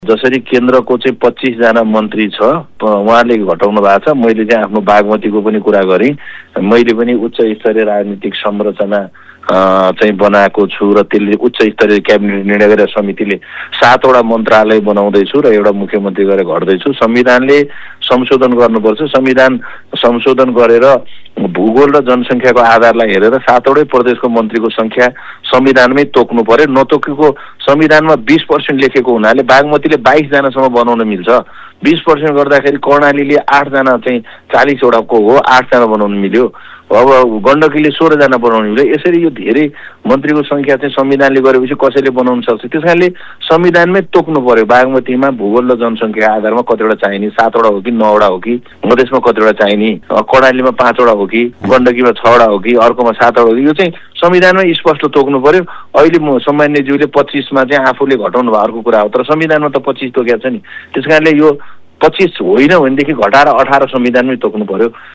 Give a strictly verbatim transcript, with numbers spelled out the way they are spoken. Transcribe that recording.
जसरी केन्द्रको चाहिँ पच्चीस जना मन्त्री छ उहाँले घटाउनु भएको छ। मैले चाहिँ आफ्नो बागमतीको पनि कुरा गरेँ। मैले पनि उच्च स्तरीय राजनीतिक संरचना चाहिँ बनाएको छु र त्यसले उच्च स्तरीय क्याबिनेट निर्णय गरेर समितिले सातवटा मन्त्रालय बनाउँदैछु र एउटा मुख्यमन्त्री गरेर घट्दैछु। संविधानले संशोधन गर्नुपर्छ। संविधान संशोधन गरेर भूगोल र जनसङ्ख्याको आधारलाई हेरेर सातवटै प्रदेशको मन्त्रीको संख्या संविधानमै तोक्नु पर्यो। नतोकेको संविधानमा बीस पर्सेन्ट लेखेको हुनाले बागमतीले बाइस जनासम्म बनाउन मिल्छ। बीस पर्सेन्ट गर्दाखेरि कर्णालीले आठजना चाहिँ चालिसवटाको हो, आठजना बनाउनु मिल्यो। अब गण्डकीले सोह्रजना बनाउनु मिल्यो। यसरी यो धेरै मन्त्रीको संख्या चाहिँ संविधानले गरेपछि कसैले बनाउन सक्छ। त्यस कारणले संविधानमै तोक्नु पर्यो बागमतीमा भूगोल र जनसङ्ख्या आधारमा कतिवटा चाहिने, सातवटा हो कि नौवटा हो कि, मधेसमा कतिवटा चाहिने, कर्णालीमा पाँचवटा हो कि, गण्डकीमा छवटा हो कि, अर्कोमा सातवटा हो कि, यो चाहिँ संविधानमै स्पष्ट तोक्नु पर्यो। अहिले म सम्मान्यज्यूले पच्चिसमा चाहिँ आफूले घटाउनु भयो अर्को कुरा हो, तर संविधानमा त पच्चिस तोकेको छ नि। त्यस कारणले यो पच्चिस होइन भनेदेखि घटाएर अठार संविधानमै तोक्नु पर्यो।